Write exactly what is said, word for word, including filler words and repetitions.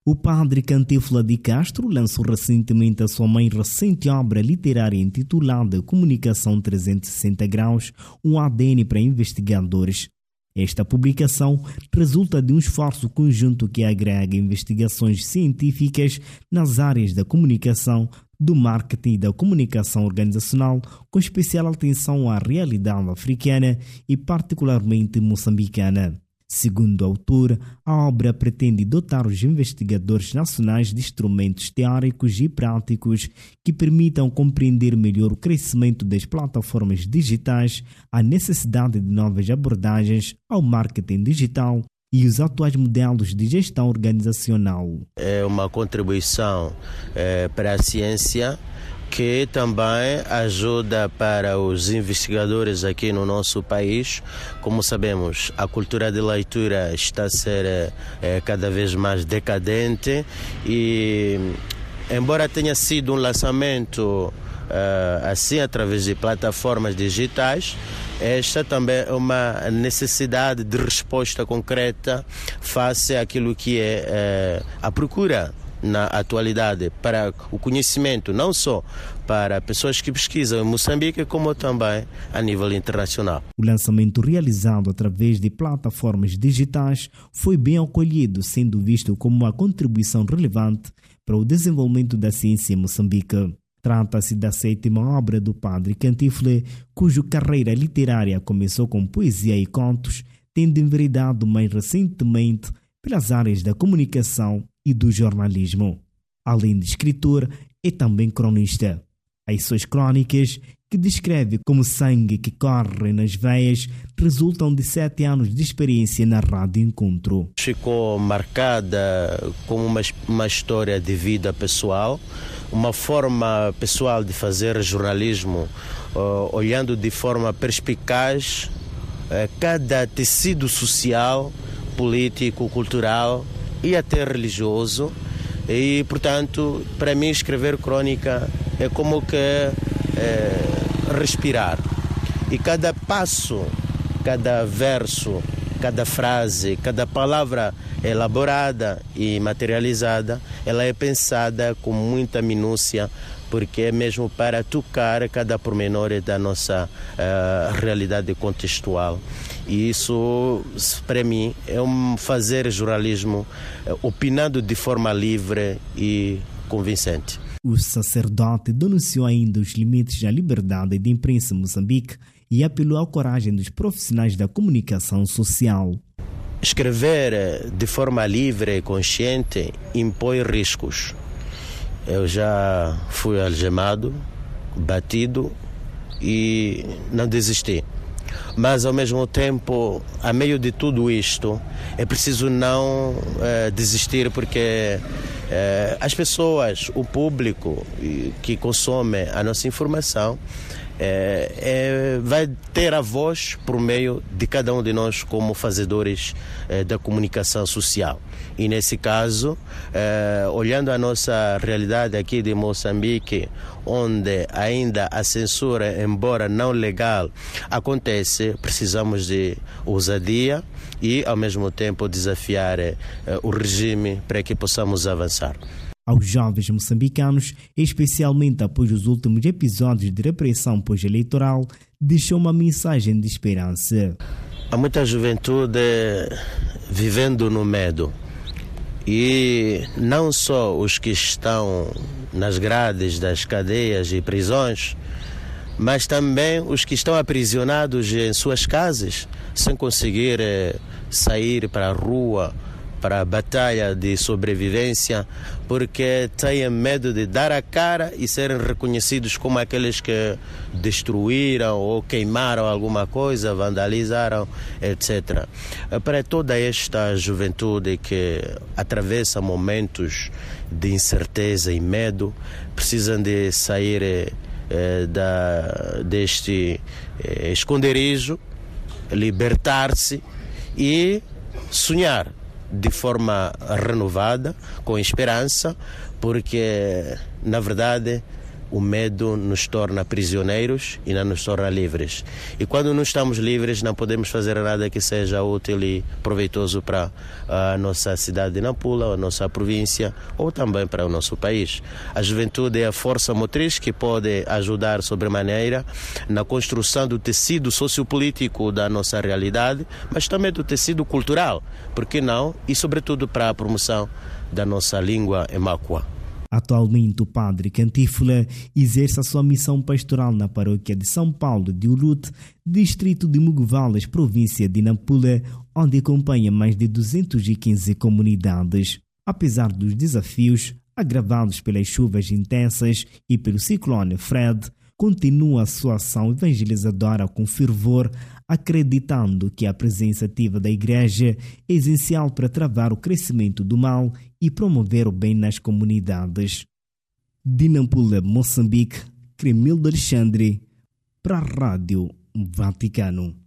O padre Cantífila de Castro lançou recentemente a sua mais recente obra literária intitulada Comunicação trezentos e sessenta graus, um A D N para investigadores. Esta publicação resulta de um esforço conjunto que agrega investigações científicas nas áreas da comunicação, do marketing e da comunicação organizacional, com especial atenção à realidade africana e particularmente moçambicana. Segundo o autor, a obra pretende dotar os investigadores nacionais de instrumentos teóricos e práticos que permitam compreender melhor o crescimento das plataformas digitais, a necessidade de novas abordagens ao marketing digital e os atuais modelos de gestão organizacional. É uma contribuição é, para a ciência que também ajuda para os investigadores aqui no nosso país. Como sabemos, a cultura de leitura está a ser é, cada vez mais decadente e, embora tenha sido um lançamento é, assim através de plataformas digitais, esta também é uma necessidade de resposta concreta face àquilo que é, é a procura na atualidade para o conhecimento, não só para pessoas que pesquisam em Moçambique, como também a nível internacional. O lançamento realizado através de plataformas digitais foi bem acolhido, sendo visto como uma contribuição relevante para o desenvolvimento da ciência em Moçambique. Trata-se da sétima obra do padre Cantífila, cuja carreira literária começou com poesia e contos, tendo enveredado mais recentemente pelas áreas da comunicação e do jornalismo. Além de escritor, é também cronista. As suas crônicas, que descreve como sangue que corre nas veias, resultam de sete anos de experiência na Rádio Encontro. Ficou marcada como uma, uma história de vida pessoal, uma forma pessoal de fazer jornalismo, uh, olhando de forma perspicaz uh, cada tecido social, político, cultural e até religioso. E, portanto, para mim escrever crônica é como que é, respirar. E cada passo, cada verso, cada frase, cada palavra elaborada e materializada, ela é pensada com muita minúcia, porque é mesmo para tocar cada pormenor da nossa uh, realidade contextual. E isso, para mim, é um fazer jornalismo uh, opinando de forma livre e convincente. O sacerdote denunciou ainda os limites da liberdade de imprensa em Moçambique e apelou à coragem dos profissionais da comunicação social. Escrever de forma livre e consciente impõe riscos. Eu já fui algemado, batido e não desisti. Mas, ao mesmo tempo, a meio de tudo isto, é preciso não eh, desistir, porque eh, as pessoas, o público que consome a nossa informação, É, é, vai ter a voz por meio de cada um de nós como fazedores é, da comunicação social. E nesse caso, é, olhando a nossa realidade aqui de Moçambique, onde ainda a censura, embora não legal, acontece, precisamos de ousadia e, ao mesmo tempo, desafiar é, o regime para que possamos avançar. Aos jovens moçambicanos, especialmente após os últimos episódios de repressão pós-eleitoral, deixou uma mensagem de esperança. Há muita juventude vivendo no medo. E não só os que estão nas grades das cadeias e prisões, mas também os que estão aprisionados em suas casas, sem conseguir sair para a rua, para a batalha de sobrevivência, porque têm medo de dar a cara e serem reconhecidos como aqueles que destruíram ou queimaram alguma coisa, vandalizaram, etcétera. Para toda esta juventude que atravessa momentos de incerteza e medo, precisam de sair eh, da, deste eh, esconderijo, libertar-se e sonhar de forma renovada, com esperança, porque, na verdade, o medo nos torna prisioneiros e não nos torna livres. E quando não estamos livres, não podemos fazer nada que seja útil e proveitoso para a nossa cidade de Nampula, a nossa província ou também para o nosso país. A juventude é a força motriz que pode ajudar sobremaneira na construção do tecido sociopolítico da nossa realidade, mas também do tecido cultural, por que não? E sobretudo para a promoção da nossa língua emáqua. Atualmente, o padre Cantífula exerce a sua missão pastoral na paróquia de São Paulo de Urute, distrito de Muguvalas, província de Nampula, onde acompanha mais de duzentas e quinze comunidades. Apesar dos desafios agravados pelas chuvas intensas e pelo ciclone Fred, continua a sua ação evangelizadora com fervor, acreditando que a presença ativa da Igreja é essencial para travar o crescimento do mal e promover o bem nas comunidades. De Nampula, Moçambique, Cremildo Alexandre, para a Rádio Vaticano.